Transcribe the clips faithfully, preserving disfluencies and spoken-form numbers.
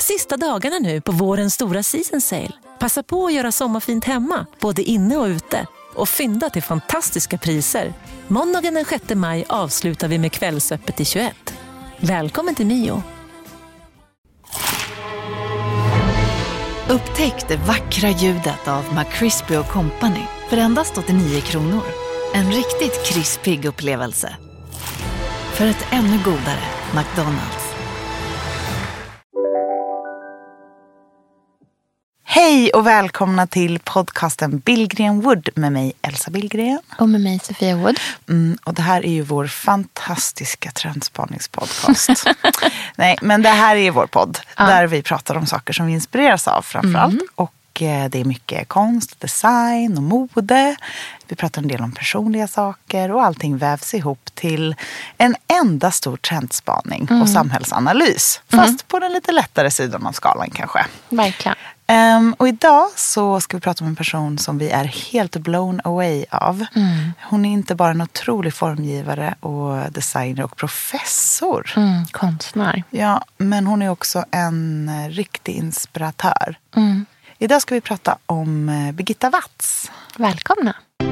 sista dagarna nu på vårens stora season sale. Passa på att göra sommarfint hemma, både inne och ute. Och fynda till fantastiska priser. Måndagen den sjätte maj avslutar vi med Kvällsöppet i tjugoett. Välkommen till Mio. Upptäck det vackra ljudet av McCrispy och Company för endast åttionio kronor. En riktigt krispig upplevelse. För ett ännu godare McDonald's. Hej och välkomna till podcasten Billgren Wood med mig Elsa Billgren. Och med mig Sofia Wood. Mm, och det här är ju vår fantastiska trendspaningspodcast. Nej, men det här är vår podd ja. Där vi pratar om saker som vi inspireras av framförallt. Mm. Och eh, det är mycket konst, design och mode. Vi pratar en del om personliga saker och allting vävs ihop till en enda stor trendspaning mm. och samhällsanalys. Fast mm. på den lite lättare sidan av skalan kanske. Verkligen. Um, och idag så ska vi prata om en person som vi är helt blown away av. Mm. Hon är inte bara en otrolig formgivare och designer och professor. Mm, konstnär. Ja, men hon är också en riktig inspiratör. Mm. Idag ska vi prata om Birgitta Watz. Välkomna.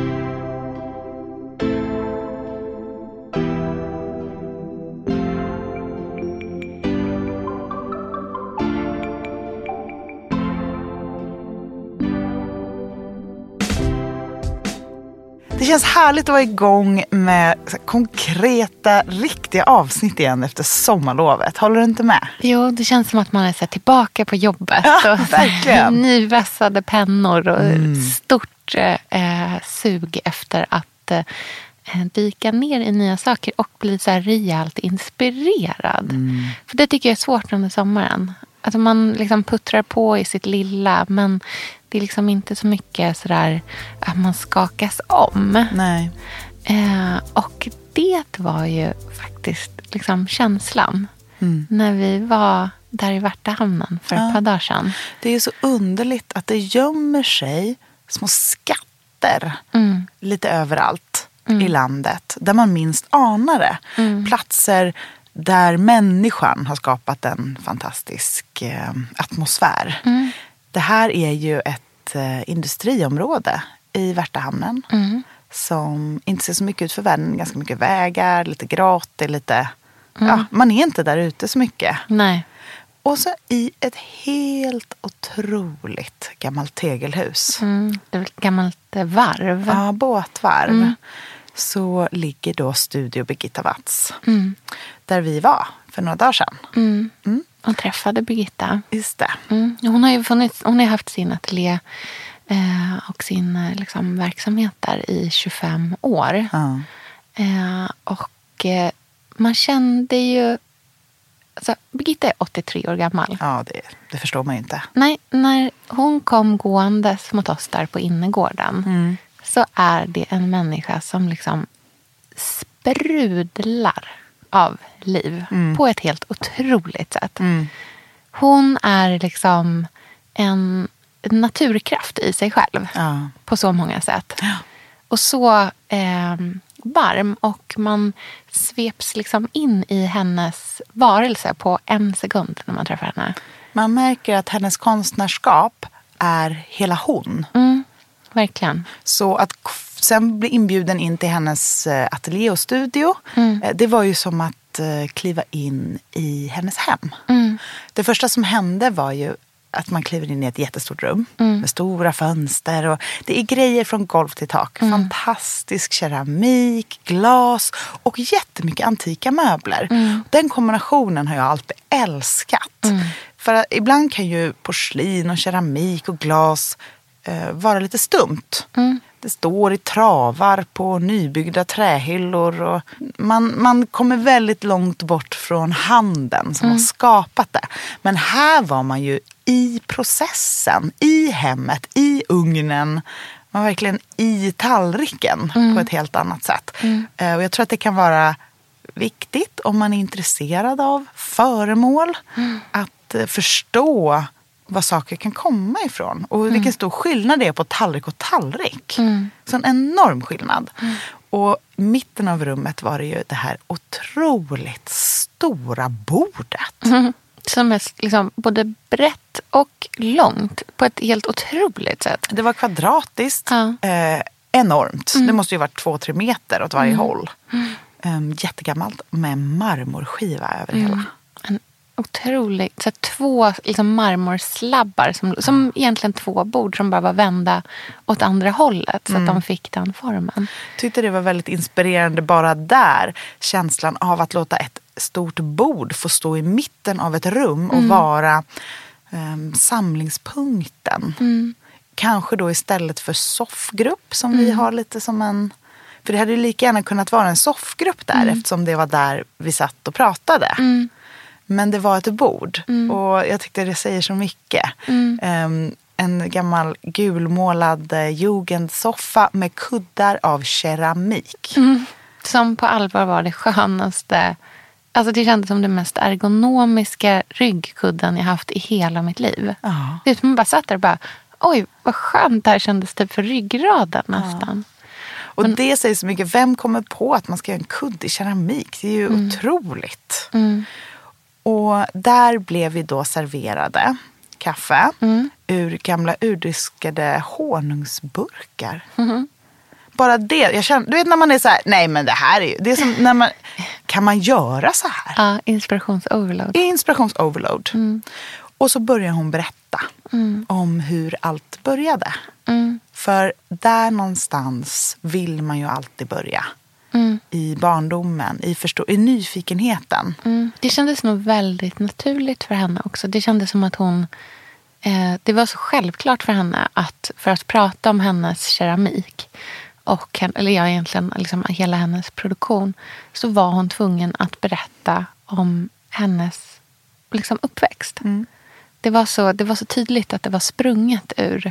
Det känns härligt att vara igång med konkreta, riktiga avsnitt igen efter sommarlovet. Håller du inte med? Jo, det känns som att man är så här tillbaka på jobbet. Ja, och verkligen. Nyvässade pennor och mm. stort eh, sug efter att eh, dyka ner i nya saker och bli så här rejält inspirerad. Mm. För det tycker jag är svårt under sommaren. Alltså man liksom puttrar på i sitt lilla, men det är liksom inte så mycket sådär att man skakas om. Nej. Eh, och det var ju faktiskt liksom känslan mm. när vi var där i Värtahamnen för ja. ett par dagar sedan. Det är ju så underligt att det gömmer sig små skatter mm. lite överallt mm. i landet. Där man minst anar det. Mm. Platser där människan har skapat en fantastisk eh, atmosfär. Mm. Det här är ju ett eh, industriområde i Värtahamnen. Mm. Som inte ser så mycket ut för världen. Ganska mycket vägar, lite gratis, lite... Mm. Ja, man är inte där ute så mycket. Nej. Och så i ett helt otroligt gammalt tegelhus. Mm. Det är ett gammalt varv. Ja, båtvarv. Mm. Så ligger då Studio Birgitta Watz. Mm. Där vi var för några dagar sedan. Mm. Mm. Och träffade Birgitta. Just det. Mm. Hon har ju funnits, hon har haft sin ateljé eh, och sin liksom, verksamhet där i tjugofem år. Mm. Eh, och eh, man kände ju... Alltså, Birgitta är åttiotre år gammal. Ja, det, det förstår man ju inte. Nej, när hon kom gåendes mot oss där på innergården... Mm. så är det en människa som liksom sprudlar av liv mm. på ett helt otroligt sätt. Mm. Hon är liksom en naturkraft i sig själv ja. på så många sätt. Ja. Och så eh, varm och man sveps liksom in i hennes varelse på en sekund när man träffar henne. Man märker att hennes konstnärskap är hela hon. Mm. Verkligen. Så att sen bli inbjuden in till hennes ateljé och studio, mm. det var ju som att kliva in i hennes hem. Mm. Det första som hände var ju att man kliver in i ett jättestort rum mm. med stora fönster och det är grejer från golv till tak. Mm. Fantastisk keramik, glas och jättemycket antika möbler. Mm. Den kombinationen har jag alltid älskat. Mm. För ibland kan ju porslin och keramik och glas vara lite stumt. Mm. Det står i travar på nybyggda trähyllor och man, man kommer väldigt långt bort från handen som mm. har skapat det. Men här var man ju i processen, i hemmet, i ugnen. Man var verkligen i tallriken mm. på ett helt annat sätt. Mm. Och jag tror att det kan vara viktigt om man är intresserad av föremål mm. att förstå var saker kan komma ifrån. Och vilken mm. stor skillnad det är på tallrik och tallrik. Mm. Så en enorm skillnad. Mm. Och mitten av rummet var det ju det här otroligt stora bordet. Mm. Som är liksom både brett och långt på ett helt otroligt sätt. Det var kvadratiskt, ja. eh, enormt. Mm. Det måste ju varit två, tre meter åt varje mm. håll. Mm. Um, jättegammalt med marmorskiva över mm. hela. En otrolig, så två liksom marmorslabbar som, som egentligen två bord som bara var vända åt andra hållet så mm. att de fick den formen. Tyckte det var väldigt inspirerande bara där. Känslan av att låta ett stort bord få stå i mitten av ett rum och mm. vara um, samlingspunkten. Mm. Kanske då istället för soffgrupp som mm. vi har lite som en... För det hade ju lika gärna kunnat vara en soffgrupp där mm. eftersom det var där vi satt och pratade. Mm. Men det var ett bord mm. och jag tyckte det säger så mycket. Mm. Um, en gammal gulmålad jugendsoffa med kuddar av keramik. Mm. Som på allvar var det skönaste. Alltså det kändes som det mest ergonomiska ryggkudden jag haft i hela mitt liv. Ja. Det är som man bara satt där och bara, oj vad skönt det här kändes typ för ryggraden nästan. Ja. Och Men, det säger så mycket, vem kommer på att man ska göra en kudde i keramik? Det är ju mm. otroligt. Mm. Och där blev vi då serverade kaffe mm. ur gamla urdiskade honungsburkar. Mm. Bara det, jag känner, du vet när man är så här, nej men det här är ju, det är som när man, kan man göra så här? Ja, inspirationsoverload. Inspirationsoverload. Mm. Och så börjar hon berätta mm. om hur allt började. Mm. För där någonstans vill man ju alltid börja. Mm. I barndomen, i, förstå- i nyfikenheten. Mm. Det kändes nog väldigt naturligt för henne också. Det kändes som att hon... Eh, det var så självklart för henne att för att prata om hennes keramik och, eller ja, egentligen liksom hela hennes produktion så var hon tvungen att berätta om hennes liksom, uppväxt. Mm. Det var så, det var så tydligt att det var sprunget ur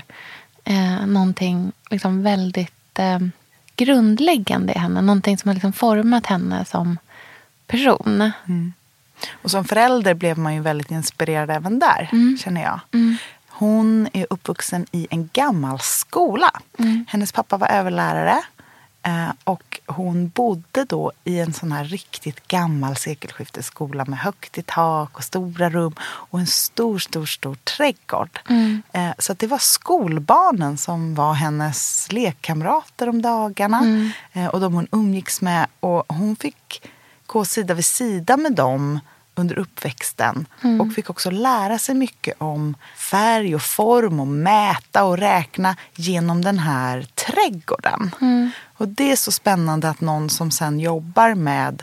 eh, någonting liksom väldigt... Eh, grundläggande i henne. Någonting som har liksom format henne som person. Mm. Och som förälder blev man ju väldigt inspirerad även där, mm. känner jag. Mm. Hon är uppvuxen i en gammal skola. Mm. Hennes pappa var överlärare. Eh, och hon bodde då i en sån här riktigt gammal sekelskiftesskola med högt i tak och stora rum och en stor, stor, stor trädgård. Mm. Eh, så att det var skolbarnen som var hennes lekkamrater om dagarna mm. eh, och de hon umgicks med. Och hon fick gå sida vid sida med dem under uppväxten mm. och fick också lära sig mycket om färg och form och mäta och räkna genom den här trädgården. Mm. Och det är så spännande att någon som sen jobbar med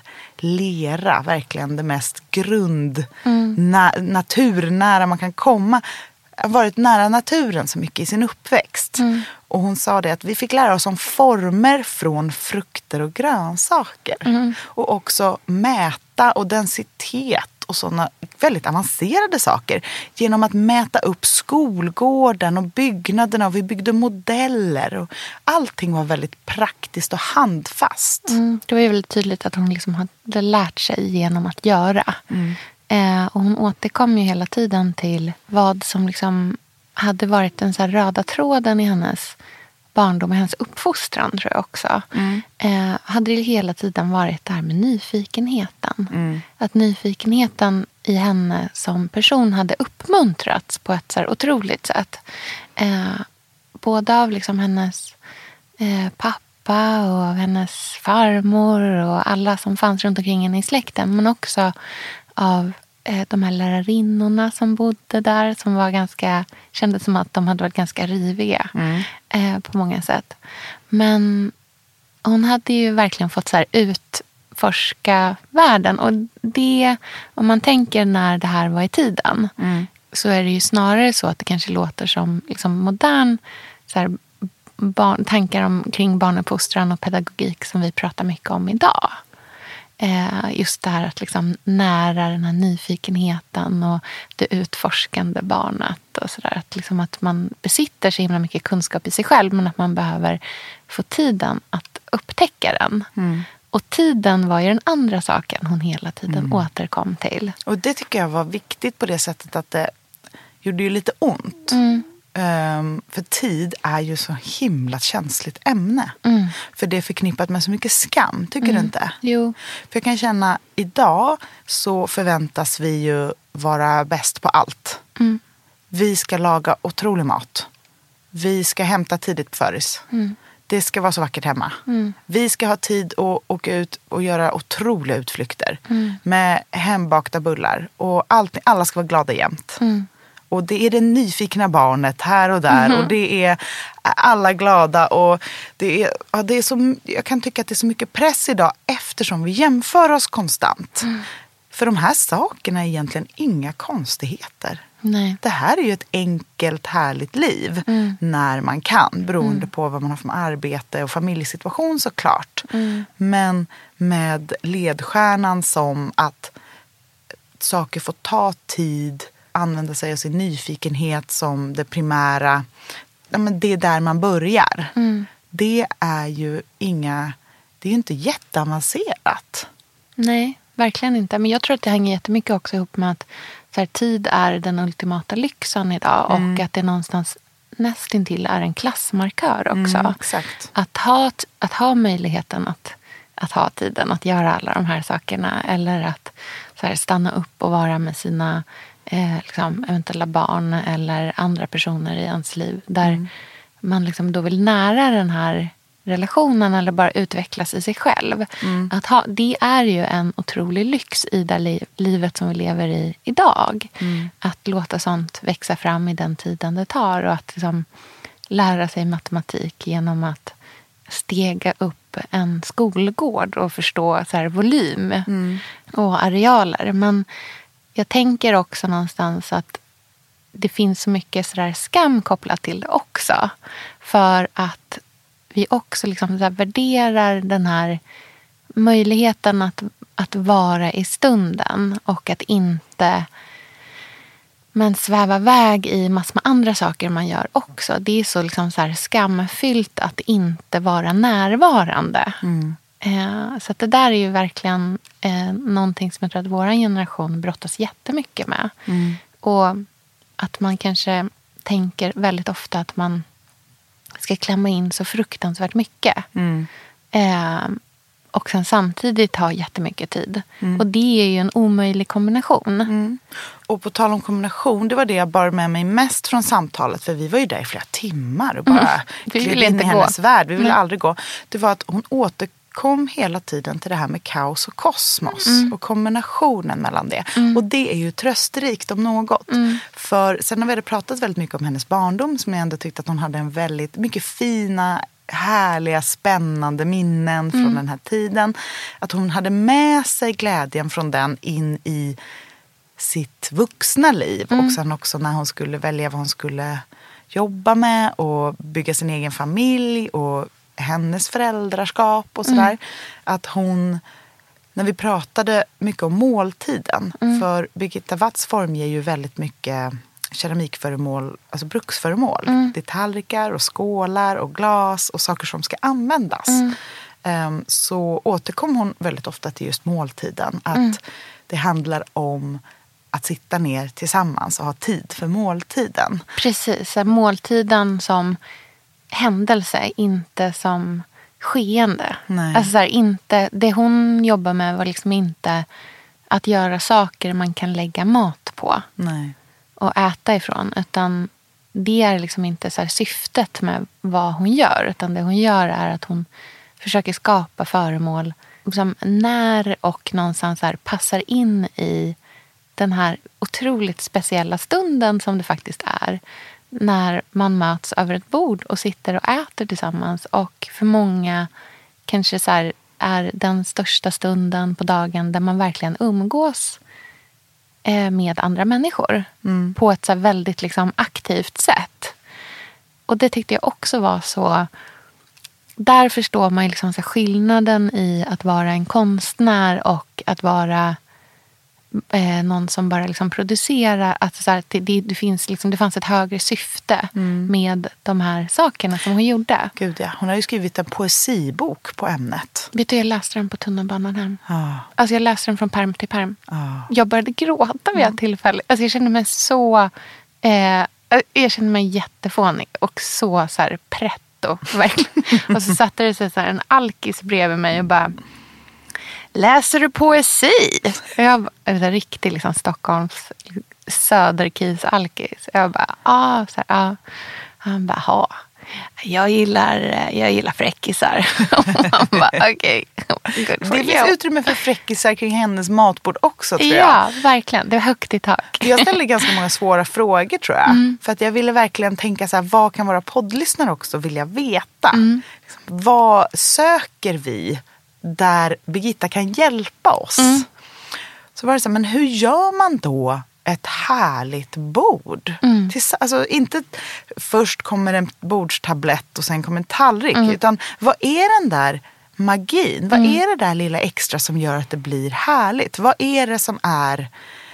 lera, verkligen det mest grund, mm. na- naturnära man kan komma, har varit nära naturen så mycket i sin uppväxt. Mm. Och hon sa det att vi fick lära oss om former från frukter och grönsaker. Mm. Och också mäta och densitet och sådana väldigt avancerade saker. Genom att mäta upp skolgården och byggnaderna. Och vi byggde modeller. Och allting var väldigt praktiskt och handfast. Mm. Det var ju väldigt tydligt att hon liksom hade lärt sig genom att göra. Mm. Eh, och hon återkom ju hela tiden till vad som liksom hade varit den så här röda tråden i hennes barndom och hennes uppfostran, tror jag också. Mm. Eh, hade det hela tiden varit det här med nyfikenheten. Mm. Att nyfikenheten i henne som person hade uppmuntrats på ett så här otroligt sätt. Eh, både av liksom hennes eh, pappa och av hennes farmor och alla som fanns runt omkring henne i släkten. Men också av eh, de här lärarinnorna som bodde där, som var ganska, kändes som att de hade varit ganska riviga Mm. eh, på många sätt. Men hon hade ju verkligen fått så här utforska världen. Och det, om man tänker när det här var i tiden, Mm. så är det ju snarare så att det kanske låter som liksom modern så här, barn, tankar om, kring barnuppfostran och pedagogik som vi pratar mycket om idag. Eh, just det här att liksom nära den här nyfikenheten och det utforskande barnet och sådär. Att, liksom att man besitter så himla mycket kunskap i sig själv, men att man behöver få tiden att upptäcka den. Mm. Och tiden var ju den andra saken hon hela tiden Mm. återkom till. Och det tycker jag var viktigt på det sättet att det gjorde ju lite ont. Mm. Um, för tid är ju så himla känsligt ämne. Mm. För det är förknippat med så mycket skam, tycker mm. du inte? Jo. För jag kan känna, idag så förväntas vi ju vara bäst på allt. Mm. Vi ska laga otrolig mat. Vi ska hämta tidigt på föris. Mm. Det ska vara så vackert hemma. Mm. Vi ska ha tid att åka ut och göra otroliga utflykter. Mm. Med hembakta bullar. Och allt, alla ska vara glada jämt. Mm. Och det är det nyfikna barnet här och där. Mm. Och det är alla glada. Och det är, ja, det är så, jag kan tycka att det är så mycket press idag. Eftersom vi jämför oss konstant. Mm. För de här sakerna är egentligen inga konstigheter. Nej. Det här är ju ett enkelt, härligt liv. Mm. När man kan. Beroende mm. på vad man har för arbete och familjesituation såklart. Mm. Men med ledstjärnan som att saker får ta tid. Använda sig av sin nyfikenhet som det primära. Ja, men det är där man börjar. Mm. Det är ju inga... Det är ju inte jätteavancerat. Nej, verkligen inte. Men jag tror att det hänger jättemycket också ihop med att så här, tid är den ultimata lyxen idag. Mm. Och att det någonstans nästintill är en klassmarkör också. Mm, exakt. Att ha, att ha möjligheten att, att ha tiden att göra alla de här sakerna. Eller att så här, stanna upp och vara med sina... Eh, liksom, eventuella barn eller andra personer i ens liv där mm. man liksom då vill nära den här relationen eller bara utvecklas i sig själv. Mm. Att ha, det är ju en otrolig lyx i det li- livet som vi lever i idag. Mm. Att låta sånt växa fram i den tiden det tar och att liksom, lära sig matematik genom att stega upp en skolgård och förstå så här, volym mm. och arealer. Men jag tänker också någonstans att det finns så mycket sådär skam kopplat till det också. För att vi också liksom så här värderar den här möjligheten att, att vara i stunden. Och att inte men sväva väg i massor med andra saker man gör också. Det är så, liksom så här skamfyllt att inte vara närvarande. Mm. Eh, så att det där är ju verkligen eh, någonting som jag tror att vår generation brottas jättemycket med. Mm. Och att man kanske tänker väldigt ofta att man ska klämma in så fruktansvärt mycket. Mm. Eh, och sen samtidigt ha jättemycket tid. Mm. Och det är ju en omöjlig kombination. Mm. Och på tal om kombination, det var det jag bar med mig mest från samtalet. För vi var ju där i flera timmar och bara mm. gled in i hennes värld. Vi ville Nej. aldrig gå. Det var att hon återkom hela tiden till det här med kaos och kosmos. Mm. Och kombinationen mellan det. Mm. Och det är ju trösterikt om något. Mm. För sen har vi pratat väldigt mycket om hennes barndom. Som jag ändå tyckte att hon hade en väldigt mycket fina... härliga, spännande minnen mm. från den här tiden. Att hon hade med sig glädjen från den in i sitt vuxna liv. Mm. Och sen också när hon skulle välja vad hon skulle jobba med och bygga sin egen familj och hennes föräldraskap och sådär. Mm. Att hon, när vi pratade mycket om måltiden, mm. för Birgitta Watts formger ju väldigt mycket keramikföremål, alltså bruksföremål. Mm. Det är tallrikar och skålar och glas och saker som ska användas. Mm. Um, så återkom hon väldigt ofta till just måltiden. Att mm. det handlar om att sitta ner tillsammans och ha tid för måltiden. Precis, måltiden som händelse, inte som skeende. Nej. Alltså så här, inte, det hon jobbar med var liksom inte att göra saker man kan lägga mat på. Nej. Och äta ifrån, utan det är liksom inte så här syftet med vad hon gör, utan det hon gör är att hon försöker skapa föremål som när och någonstans här passar in i den här otroligt speciella stunden som det faktiskt är när man möts över ett bord och sitter och äter tillsammans. Och för många kanske så här är den största stunden på dagen där man verkligen umgås med andra människor mm. på ett så väldigt liksom aktivt sätt. Och det tyckte jag också var så... Där förstår man ju liksom så skillnaden i att vara en konstnär och att vara eh, någon som bara liksom producerar. Att så här, det, det, finns liksom, det fanns ett högre syfte mm. med de här sakerna som hon gjorde. Gud ja, hon har ju skrivit en poesibok på ämnet. Vet du, jag läste den på tunnelbanan hem. Ah. Alltså jag läste den från perm till perm. Ah. Jag började gråta vid ett mm. tillfälle. Alltså jag kände mig så... Eh, jag kände mig jättefånig och så, så här pretto. Verkligen. Och så satte det sig så här en alkis bredvid mig och bara, läser du poesi? Jag var riktigt liksom Stockholms söderkis alkis. Jag bara, ja, så här, ja. Han bara, ja. Jag gillar, jag gillar fräckisar. Han bara, okej. Okay. Det finns utrymme för fräckisar kring hennes matbord också, tror jag. Ja, verkligen. Det var högt i tak. Jag ställde ganska många svåra frågor, tror jag. Mm. För att jag ville verkligen tänka så här, vad kan våra poddlyssnare också vilja veta? Mm. Vad söker vi där Birgitta kan hjälpa oss? Mm. Så var det så här, men hur gör man då ett härligt bord? Mm. Tills, alltså inte först kommer en bordstablett och sen kommer en tallrik. Mm. Utan vad är den där magin? Vad mm. är det där lilla extra som gör att det blir härligt? Vad är det som är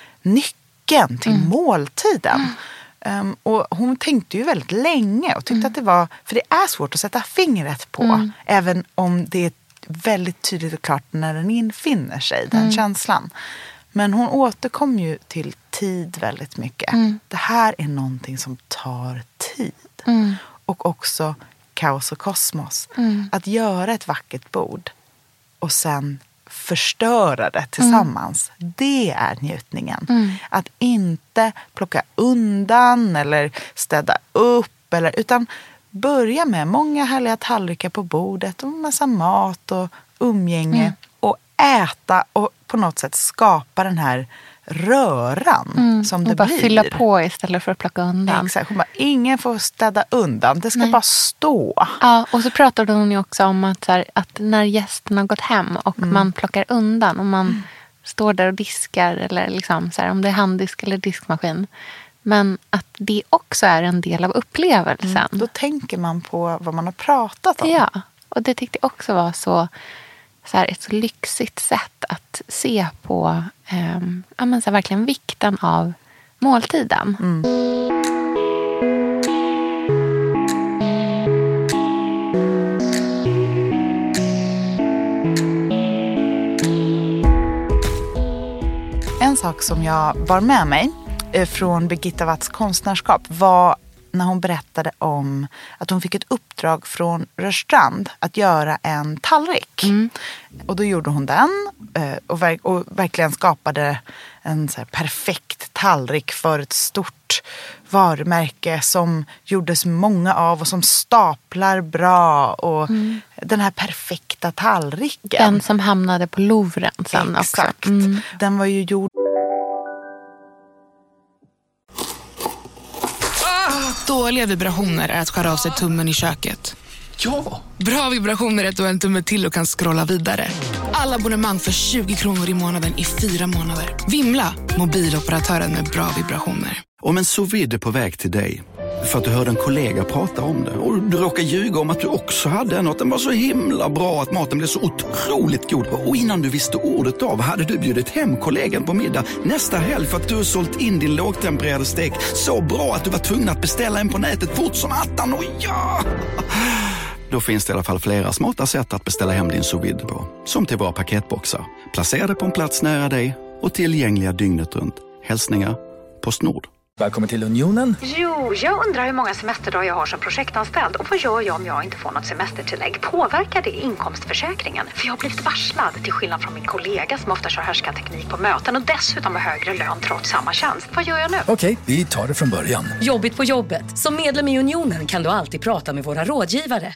nyckeln till mm. måltiden? Mm. Um, och hon tänkte ju väldigt länge och tyckte mm. att det var, för det är svårt att sätta fingret på. Mm. Även om det är väldigt tydligt och klart när den infinner sig, den mm. känslan. Men hon återkom ju till tid väldigt mycket. Mm. Det här är någonting som tar tid. Mm. Och också kaos och kosmos. Mm. Att göra ett vackert bord och sen förstöra det tillsammans. Mm. Det är njutningen. Mm. Att inte plocka undan eller städa upp. Eller, utan börja med många härliga tallrikar på bordet och massa mat och umgänge. Mm. Och äta och på något sätt skapa den här röran mm, som det och bara blir. Fylla på istället för att plocka undan. Exakt. Hon bara, ingen får städa undan. Det ska Nej. bara stå. Ja, och så pratade hon ju också om att, så här, att när gästerna har gått hem och mm. man plockar undan och man mm. står där och diskar eller liksom, så här, om det är handdisk eller diskmaskin. Men att det också är en del av upplevelsen. Mm, då tänker man på vad man har pratat om. Ja, och det tyckte jag också var så... Så här, ett så lyxigt sätt att se på eh, ja, men så här, verkligen vikten av måltiden. Mm. En sak som jag bar med mig från Birgitta Watts konstnärskap var när hon berättade om att hon fick ett uppdrag från Rörstrand att göra en tallrik. Mm. Och då gjorde hon den och, verk- och verkligen skapade en så här perfekt tallrik för ett stort varumärke som gjordes många av och som staplar bra. Och mm. den här perfekta tallriken. Den som hamnade på Louvren sen också. Exakt. Mm. Den var ju gjord... Dåliga vibrationer är att skära av sig tummen i köket. Ja! Bra vibrationer är att du har en tumme till och kan scrolla vidare. Alla abonnemang för tjugo kronor i månaden i fyra månader. Vimla! Mobiloperatören med bra vibrationer. Om en sous vide är på väg till dig för att du hörde en kollega prata om det och du råkar ljuga om att du också hade en och den var så himla bra att maten blev så otroligt god. Och innan du visste ordet av hade du bjudit hem kollegan på middag nästa helg för att du har sålt in din lågtempererade stek så bra att du var tvungen att beställa en på nätet fort som attan. Och ja! Då finns det i alla fall flera smarta sätt att beställa hem din sous vide på. Som till våra paketboxar. Placerade på en plats nära dig och tillgängliga dygnet runt. Hälsningar Postnord. Välkommen till Unionen. Jo, jag undrar hur många semesterdagar jag har som projektanställd. Och vad gör jag om jag inte får något semestertillägg? Påverkar det inkomstförsäkringen? För jag har blivit varslad, till skillnad från min kollega som ofta kör härskarteknik på möten och dessutom har högre lön trots samma tjänst. Vad gör jag nu? Okej, vi tar det från början. Jobbigt på jobbet. Som medlem i Unionen kan du alltid prata med våra rådgivare.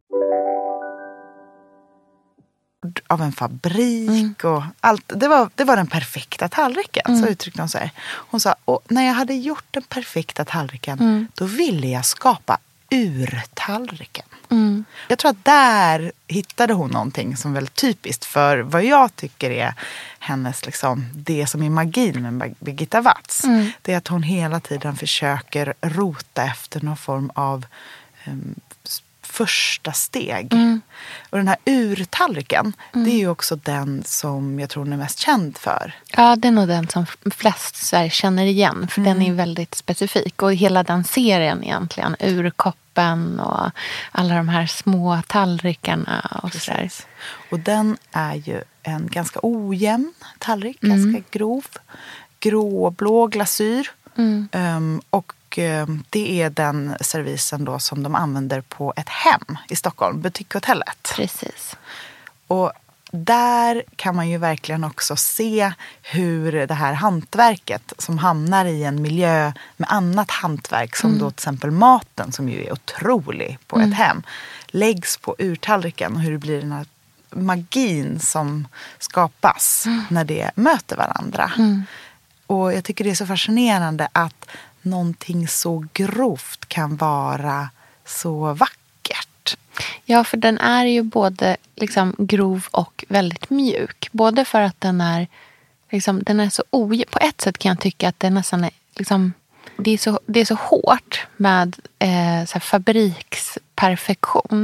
Av en fabrik mm. och allt. Det var, det var den perfekta tallriken, mm. så uttryckte hon så här. Hon sa, och när jag hade gjort den perfekta tallriken, mm. då ville jag skapa urtallriken. Mm. Jag tror att där hittade hon någonting som är väldigt typiskt för vad jag tycker är hennes, liksom, det som är magin med Birgitta Watts. Mm. Det är att hon hela tiden försöker rota efter någon form av um, första steg. Mm. Och den här urtallriken, mm. det är ju också den som jag tror hon är mest känd för. Ja, det är nog den som flest så här, känner igen. För mm. den är väldigt specifik. Och hela den serien egentligen, urkoppen och alla de här små tallrikarna. Och, så där. Och den är ju en ganska ojämn tallrik, mm. ganska grov. Gråblå glasyr. Mm. Um, och Och eh, det är den servisen då som de använder på ett hem i Stockholm, Butikhotellet. Precis. Och där kan man ju verkligen också se hur det här hantverket som hamnar i en miljö med annat hantverk, som mm. då till exempel maten, som ju är otrolig på mm. ett hem, läggs på urtallriken, och hur det blir den här magin som skapas mm. när det möter varandra. Mm. Och jag tycker det är så fascinerande att någonting så grovt kan vara så vackert. Ja, för den är ju både liksom grov och väldigt mjuk. Både för att den är liksom, den är så ojämn. På ett sätt kan jag tycka att det nästan är liksom, det är så, det är så hårt med eh, så här fabriksperfektion.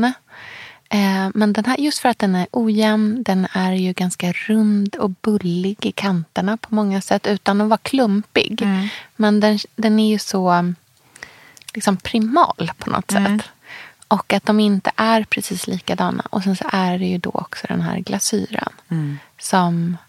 Eh, men den här, just för att den är ojämn, den är ju ganska rund och bullig i kanterna på många sätt, utan att vara klumpig. Mm. Men den, den är ju så liksom primal på något mm. sätt. Och att de inte är precis likadana. Och sen så är det ju då också den här glasyren mm. som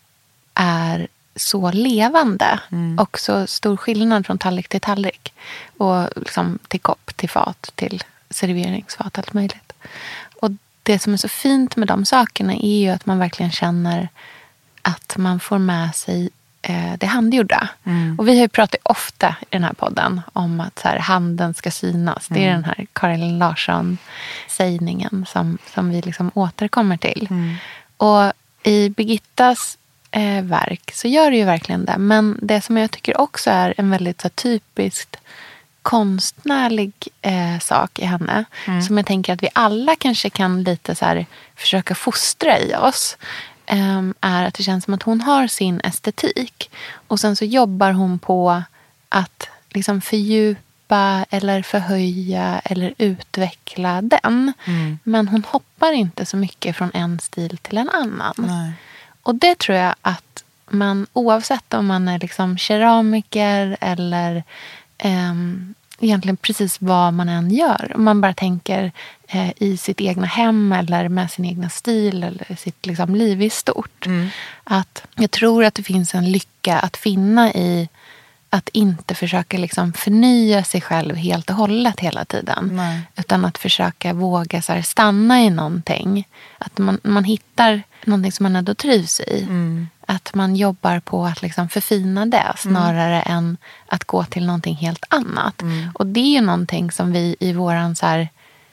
är så levande. Mm. Och så stor skillnad från tallrik till tallrik. Och liksom till kopp, till fat, till serveringsfat, allt möjligt. Och det som är så fint med de sakerna är ju att man verkligen känner att man får med sig eh, det handgjorda. Mm. Och vi har ju pratat ofta i den här podden om att så här, handen ska synas. Mm. Det är den här Karin Larsson-sägningen som, som vi liksom återkommer till. Mm. Och i Birgittas eh, verk så gör det ju verkligen det. Men det som jag tycker också är en väldigt så här, typiskt konstnärlig eh, sak i henne, mm. som jag tänker att vi alla kanske kan lite så här försöka fostra i oss, eh, är att det känns som att hon har sin estetik, och sen så jobbar hon på att liksom fördjupa eller förhöja eller utveckla den. Mm. Men hon hoppar inte så mycket från en stil till en annan. Nej. Och det tror jag att man, oavsett om man är liksom keramiker eller Um, egentligen precis vad man än gör. Om man bara tänker eh, i sitt egna hem eller med sin egna stil eller sitt liksom, liv i stort. Mm. Att jag tror att det finns en lycka att finna i att inte försöka liksom, förnya sig själv helt och hållet hela tiden. Nej. Utan att försöka våga så här, stanna i någonting. Att man, man hittar någonting som man ändå trivs i. Mm. Att man jobbar på att liksom förfina det snarare mm. än att gå till någonting helt annat. Mm. Och det är ju någonting som vi i våran så här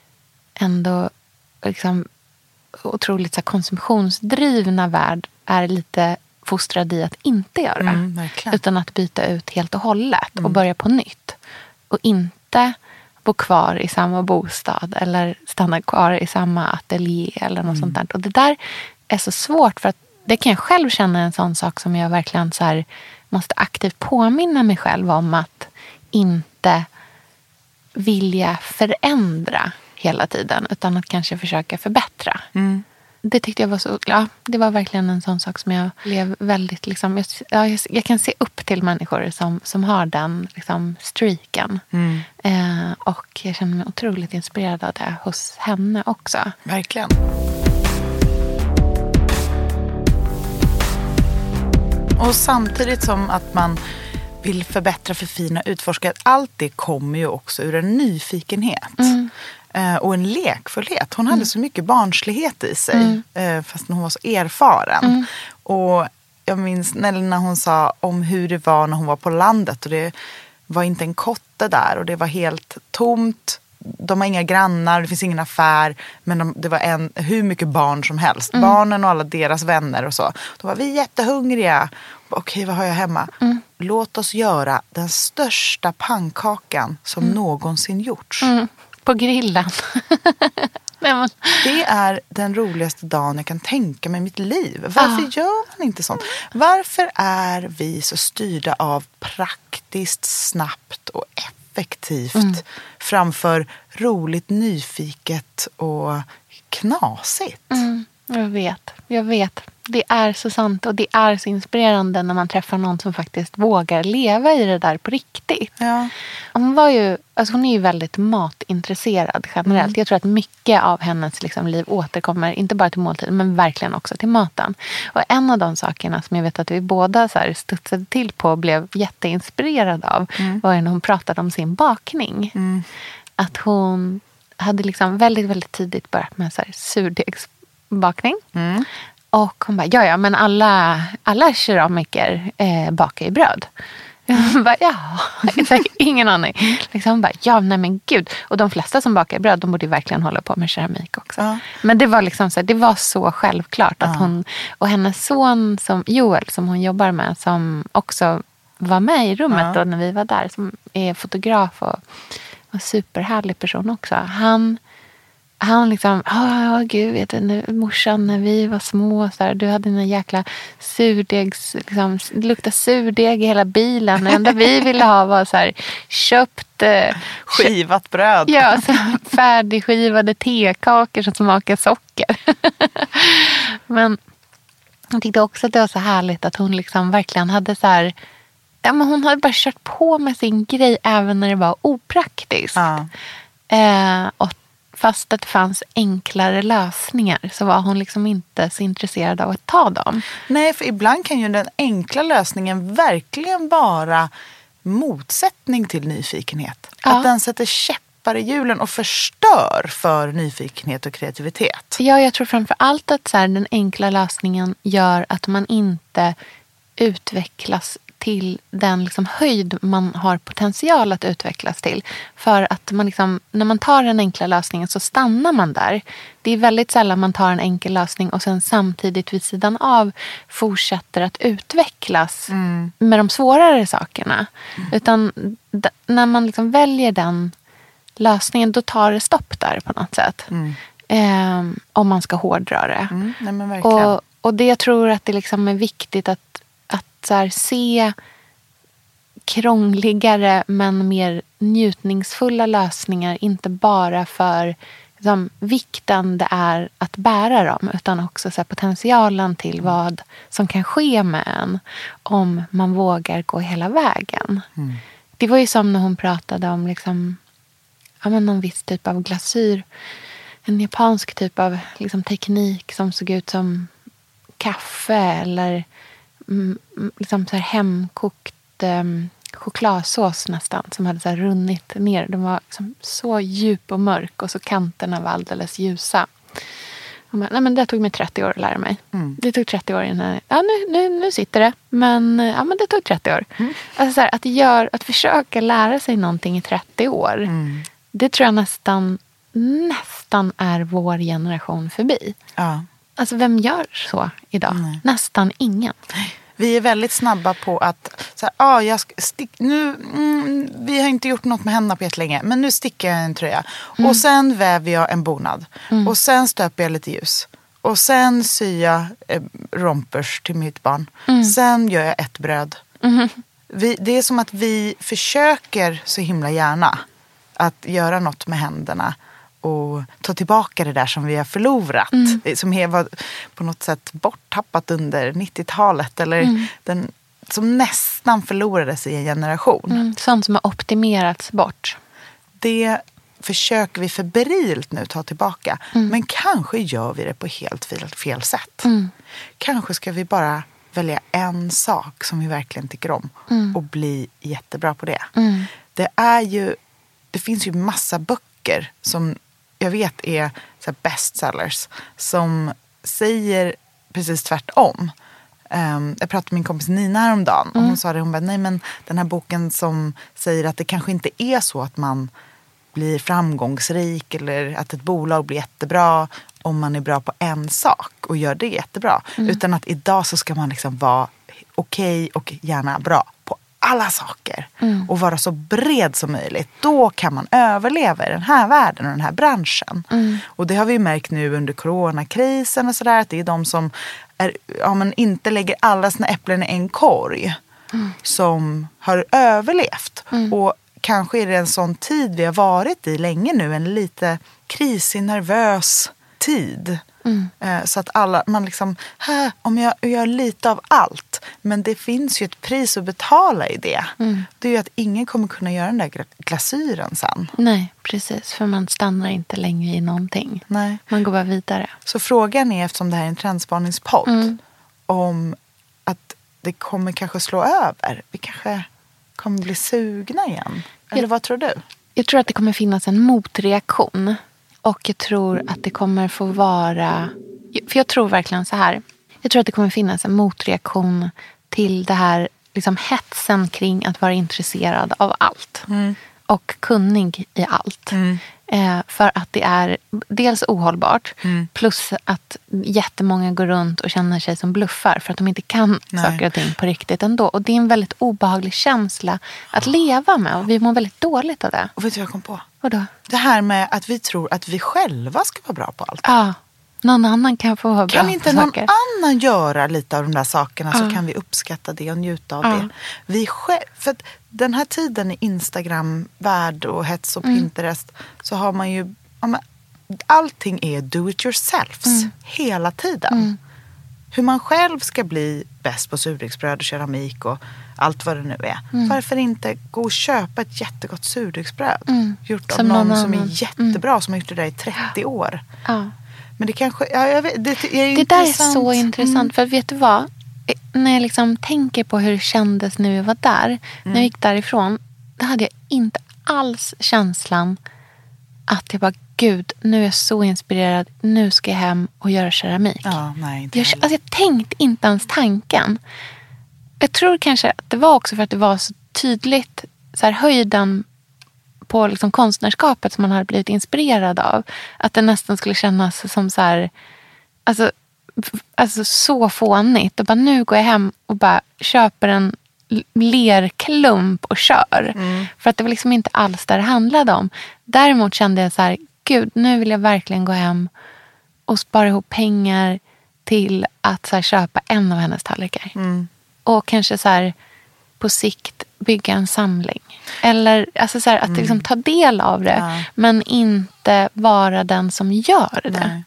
ändå liksom otroligt så här konsumtionsdrivna värld är lite fostrade i att inte göra. Mm, utan att byta ut helt och hållet mm. och börja på nytt. Och inte bo kvar i samma bostad eller stanna kvar i samma ateljé eller något mm. sånt där. Och det där är så svårt, för att det kan jag själv känna en sån sak som jag verkligen så här måste aktivt påminna mig själv om, att inte vilja förändra hela tiden, utan att kanske försöka förbättra. Mm. Det tyckte jag var så, ja, det var verkligen en sån sak som jag blev väldigt liksom, jag, jag, jag kan se upp till människor som, som har den liksom streaken. Mm. Eh, och jag känner mig otroligt inspirerad av det hos henne också. Verkligen. Och samtidigt som att man vill förbättra, förfina, utforska, allt det kommer ju också ur en nyfikenhet. Mm. Eh, och en lekfullhet. Hon mm. hade så mycket barnslighet i sig. Mm. Eh, fast hon var så erfaren. Mm. Och jag minns när hon sa om hur det var när hon var på landet. Och det var inte en kotte där. Och det var helt tomt. De har inga grannar, det finns ingen affär. Men de, det var en, hur mycket barn som helst. Mm. Barnen och alla deras vänner och så. Då var vi jättehungriga. Okej, vad har jag hemma? Mm. Låt oss göra den största pannkakan som mm. någonsin gjorts. Mm. På grillen. Det är den roligaste dagen jag kan tänka mig i mitt liv. Varför ah. gör man inte sånt? Varför är vi så styrda av praktiskt, snabbt och effektivt mm. framför roligt, nyfiket och knasigt? Mm. Jag vet, jag vet. Det är så sant och det är så inspirerande när man träffar någon som faktiskt vågar leva i det där på riktigt. Ja. hon var ju, alltså hon är ju väldigt matintresserad generellt. Mm. Jag tror att mycket av hennes liksom liv återkommer, inte bara till måltiden, men verkligen också till maten. Och en av de sakerna som jag vet att vi båda så här studsade till på och blev jätteinspirerad av mm. var när hon pratade om sin bakning. Mm. Att hon hade liksom väldigt, väldigt tidigt börjat med så här surdegsbakning. Mm. Och hon bara, ja ja, men alla, alla keramiker eh, bakar ju bröd. Jag bara, ja, ingen aning. Liksom hon bara, ja, nej men gud. Och de flesta som bakar bröd, de borde ju verkligen hålla på med keramik också. Ja. Men det var liksom så, det var så självklart att ja. hon, och hennes son som Joel, som hon jobbar med, som också var med i rummet ja. då när vi var där, som är fotograf och en superhärlig person också. Han Han liksom, ja oh, gud, vet du, nu, morsan när vi var små, så där, du hade en jäkla surdegs, liksom, det luktade surdeg i hela bilen. Det enda vi ville ha var så här, köpt eh, skivat bröd. Ja, så färdigskivade tekakor som smakar socker. Men jag tyckte också att det var så härligt att hon liksom verkligen hade så här, ja, men hon hade bara kört på med sin grej även när det var opraktiskt. Ja. Eh, och fast att det fanns enklare lösningar så var hon liksom inte så intresserad av att ta dem. Nej, för ibland kan ju den enkla lösningen verkligen vara motsättning till nyfikenhet. Ja. Att den sätter käppar i hjulen och förstör för nyfikenhet och kreativitet. Ja, jag tror framför allt att så här, den enkla lösningen gör att man inte utvecklas till den liksom höjd man har potential att utvecklas till. För att man liksom, när man tar den enkla lösningen så stannar man där. Det är väldigt sällan man tar en enkel lösning och sen samtidigt vid sidan av fortsätter att utvecklas mm. med de svårare sakerna. Mm. Utan d- när man liksom väljer den lösningen, då tar det stopp där på något sätt. Mm. Eh, om man ska hårdra det. Mm. Nej, men verkligen. Och, och det jag tror att det liksom är viktigt att så här, se krångligare men mer njutningsfulla lösningar, inte bara för liksom, vikten det är att bära dem, utan också så här, potentialen till vad som kan ske med en om man vågar gå hela vägen. Mm. Det var ju som när hon pratade om liksom, ja, men någon viss typ av glasyr, en japansk typ av liksom, teknik som såg ut som kaffe eller Mm, liksom så här hemkokt um, chokladsås nästan som hade så här runnit ner. Den var liksom så djup och mörk och så kanterna var alldeles ljusa. Och man, nej, men det tog mig trettio år att lära mig. Mm. Det tog trettio år innan. Ja, nu, nu, nu sitter det. Men, ja, men det tog trettio år. Mm. Alltså så här, att, gör, att försöka lära sig någonting i trettio år. Mm. Det tror jag nästan, nästan är vår generation förbi. Ja. Alltså vem gör så idag? Nej. Nästan ingen. Vi är väldigt snabba på att så här, ah, jag stick, nu, mm, vi har inte gjort något med händerna på jättelänge, men nu stickar jag en tröja. Mm. Och sen väver jag en bonad. Mm. Och sen stöper jag lite ljus. Och sen syr jag eh, rompers till mitt barn. Mm. Sen gör jag ett bröd. Mm. Vi, det är som att vi försöker så himla gärna att göra något med händerna. Och ta tillbaka det där som vi har förlorat. Mm. Som var på något sätt borttappat under nittiotalet. Eller mm. den, som nästan förlorades i en generation. Mm. Sånt som har optimerats bort. Det försöker vi febrilt nu ta tillbaka. Mm. Men kanske gör vi det på helt fel, fel sätt. Mm. Kanske ska vi bara välja en sak som vi verkligen tycker om. Mm. Och bli jättebra på det. Mm. Det är ju, det finns ju massa böcker som jag vet är så här bestsellers som säger precis tvärtom. Um, jag pratade med min kompis Nina häromdagen och hon mm. sa det, hon bara, nej men den här boken som säger att det kanske inte är så att man blir framgångsrik eller att ett bolag blir jättebra om man är bra på en sak och gör det jättebra. Mm. Utan att idag så ska man liksom vara okej och gärna bra på alla saker mm. och vara så bred som möjligt. Då kan man överleva i den här världen och den här branschen. Mm. Och det har vi märkt nu under coronakrisen och sådär, att det är de som är, ja, men inte lägger alla sina äpplen i en korg mm. som har överlevt. Mm. Och kanske är det en sån tid vi har varit i länge nu, en lite krisig, nervös tid. Mm. Så att alla, man liksom, här, om jag gör lite av allt, men det finns ju ett pris att betala i det. Mm. Det är ju att ingen kommer kunna göra den där glasyren sen. Nej, precis. För man stannar inte längre i någonting. Nej. Man går bara vidare. Så frågan är, eftersom det här är en trendspaningspodd, mm. om att det kommer kanske slå över. Vi kanske kommer bli sugna igen. Eller jag, vad tror du? Jag tror att det kommer finnas en motreaktion. Och jag tror att det kommer få vara... För jag tror verkligen så här. Jag tror att det kommer finnas en motreaktion till det här liksom hetsen kring att vara intresserad av allt. Mm. Och kunnig i allt. Mm. Eh, för att det är dels ohållbart. Mm. Plus att jättemånga går runt och känner sig som bluffar. För att de inte kan Nej. saker och ting på riktigt ändå. Och det är en väldigt obehaglig känsla att leva med. Och vi mår väldigt dåligt av det. Och vet du vad jag kom på? Vadå? Det här med att vi tror att vi själva ska vara bra på allt. Ja. Någon annan kan få vara bra Kan inte på någon saker. annan göra lite av de där sakerna ja. så kan vi uppskatta det och njuta av ja. det. Vi själv, för att den här tiden i Instagram-värld och hets och mm. Pinterest så har man ju, ja, men, allting är do it yourselves mm. hela tiden. Mm. Hur man själv ska bli bäst på surdegsbröd och keramik och allt vad det nu är. Mm. Varför inte gå och köpa ett jättegott surdegsbröd mm. gjort av som någon, någon som är jättebra mm. som har gjort det där i trettio år. Ja. Men det kanske... Ja, jag vet, det, det, är det där är så intressant. Mm. För vet du vad? När jag liksom tänker på hur det kändes när vi var där. Mm. När jag gick därifrån. Då hade jag inte alls känslan att jag bara, gud, nu är jag så inspirerad. Nu ska jag hem och göra keramik. Ja, nej, inte jag, alltså, jag tänkte inte ens tanken. Jag tror kanske att det var också för att det var så tydligt så här, höjden på liksom konstnärskapet som man hade blivit inspirerad av. Att det nästan skulle kännas som så här, alltså, alltså så fånigt. Och bara nu går jag hem och bara köper en lerklump och kör. Mm. För att det var liksom inte alls där det handlade om. Däremot kände jag så här, gud, nu vill jag verkligen gå hem och spara ihop pengar till att så här, köpa en av hennes tallrikar. Mm. Och kanske så här på sikt bygga en samling. Eller alltså så här, att mm. liksom ta del av det. Ja. Men inte vara den som gör det. Nej.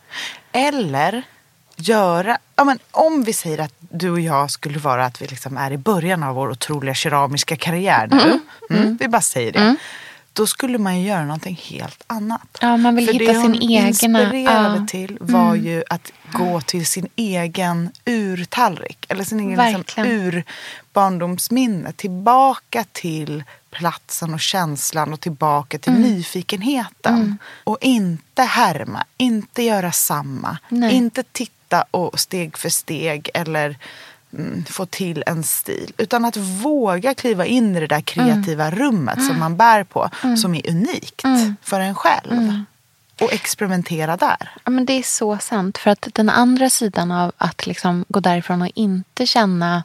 Eller göra... Ja, men om vi säger att du och jag skulle vara att vi liksom är i början av vår otroliga keramiska karriär nu. Mm. Mm. Mm. Vi bara säger det. Mm. Då skulle man ju göra någonting helt annat. Ja, man vill För hitta det sin hon egna... inspirerade ja. till var mm. ju att gå till sin egen urtallrik. Eller sin egen liksom, urbarndomsminne. Tillbaka till platsen och känslan och tillbaka till mm. nyfikenheten. Mm. Och inte härma, inte göra samma. Nej. Inte titta och steg för steg eller... Mm, få till en stil. Utan att våga kliva in i det där kreativa mm. rummet mm. som man bär på. Mm. Som är unikt mm. för en själv. Mm. Och experimentera där. Ja, men det är så sant. För att den andra sidan av att liksom gå därifrån och inte känna...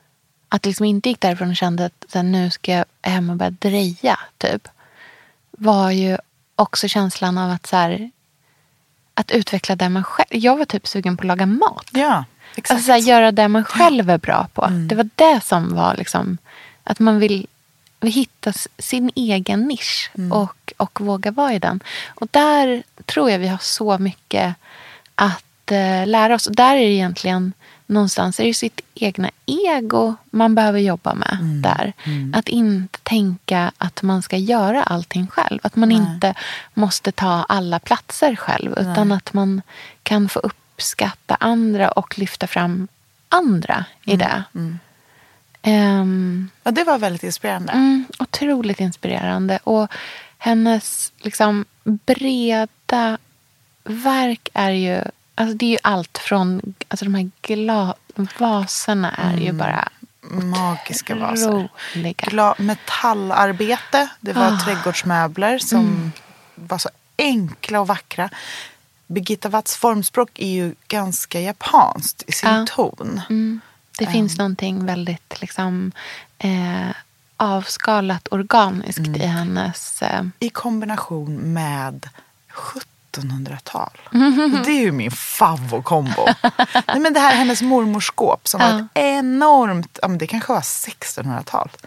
Att liksom inte gick därifrån och kände att så här, nu ska jag hem och börja dreja. Typ. Var ju också känslan av att så här, att utveckla det man själv... Jag var typ sugen på att laga mat. Ja. Exakt. Alltså så här, göra det man själv är bra på. Mm. Det var det som var liksom, att man vill, vill hitta sin egen nisch mm. och, och våga vara i den. Och där tror jag vi har så mycket att eh, lära oss. Och där är det egentligen någonstans är det sitt egna ego man behöver jobba med mm. där. Mm. Att inte tänka att man ska göra allting själv. Att man Nej. inte måste ta alla platser själv. Nej. Utan att man kan få upp uppskatta andra och lyfta fram andra i det. Mm, mm. Um, ja, det var väldigt inspirerande. Mm, otroligt inspirerande. Och hennes liksom breda verk är ju, alltså det är ju allt från, alltså de här gla, vaserna är mm. ju bara magiska vaser. Roliga. Gla, metallarbete, det var oh. trädgårdsmöbler som mm. var så enkla och vackra. Birgitta Watts formspråk är ju ganska japanskt i sin ja. ton. Mm. Det um. finns någonting väldigt liksom, eh, avskalat organiskt mm. i hennes... Eh... I kombination med sjuttonhundratal. Mm. Det är ju min favvokombo. Nej, men det här hennes mormorskåp som ja. var ett enormt... Ja, men det kanske var sextonhundratal.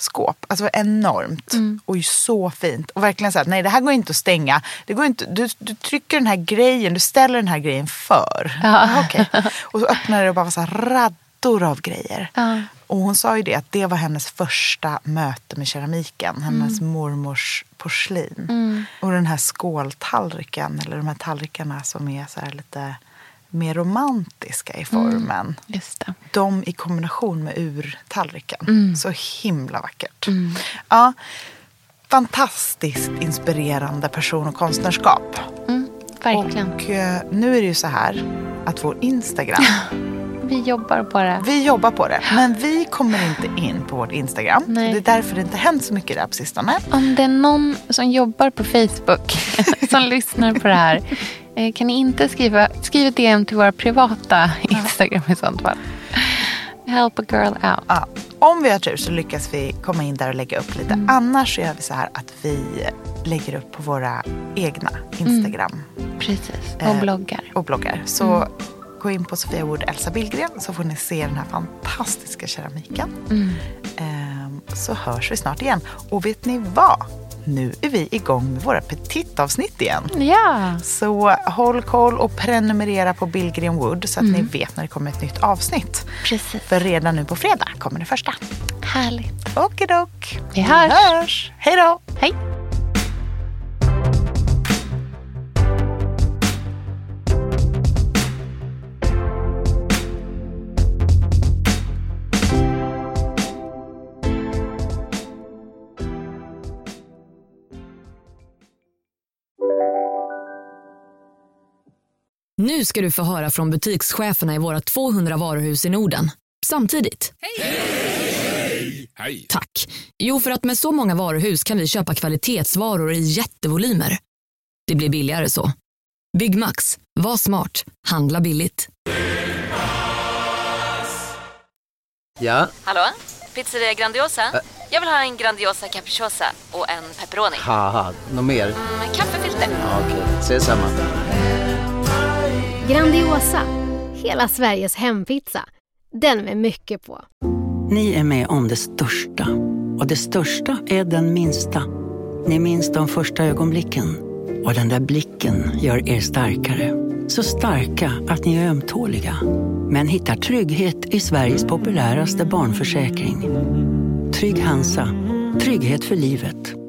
skåp. Alltså enormt. Mm. Och ju så fint. Och verkligen så att nej, det här går inte att stänga. Det går inte, du, du trycker den här grejen, du ställer den här grejen för. Ja. Okay. Och så öppnar det och bara var så här raddor av grejer. Ja. Och hon sa ju det att det var hennes första möte med keramiken. Hennes mm. mormors porslin. Mm. Och den här skåltallriken, eller de här tallrikarna som är så här lite mer romantiska i formen. Mm, just det. De i kombination med urtallriken. Mm. Så himla vackert. Mm. Ja, fantastiskt inspirerande person- och konstnärskap. Mm, verkligen. Och eh, nu är det ju så här att vår Instagram... vi jobbar på det. Vi jobbar på det. Men vi kommer inte in på vårt Instagram. Nej. Det är därför det inte hänt så mycket där på sistone. Om det är någon som jobbar på Facebook som lyssnar på det här, kan ni inte skriva, skriva D M till våra privata Instagram i sånt fall. Help a girl out. Ja. Om vi har tur så lyckas vi komma in där och lägga upp lite. Mm. Annars så gör vi så här att vi lägger upp på våra egna Instagram. Mm. Precis, och bloggar. Eh, och bloggar. Så mm. gå in på Sofia Wood Elsa Billgren så får ni se den här fantastiska keramiken. Mm. Eh, så hörs vi snart igen. Och vet ni vad? Nu är vi igång med våra petitavsnitt igen. Ja. Så håll koll och prenumerera på Billgren Wood så att mm. ni vet när det kommer ett nytt avsnitt. Precis. För redan nu på fredag kommer det första. Härligt. Okidok. Vi hörs. Vi hörs. Hej då. Hej. Nu ska du få höra från butikscheferna i våra tvåhundra varuhus i Norden. Samtidigt. Hej! Hej! Hej! Tack. Jo, för att med så många varuhus kan vi köpa kvalitetsvaror i jättevolymer. Det blir billigare så. Byggmax. Var smart. Handla billigt. Ja? Hallå? Pizzeria Grandiosa? Ä Jag vill ha en Grandiosa capriciosa och en pepperoni. Haha, något mer? Mm, kaffefilter. Ja, okej, okay. Ses samma. Grandiosa, hela Sveriges hempizza. Den med mycket på. Ni är med om det största. Och det största är den minsta. Ni minns de första ögonblicken. Och den där blicken gör er starkare. Så starka att ni är ömtåliga. Men hittar trygghet i Sveriges populäraste barnförsäkring. Trygg Hansa. Trygghet för livet.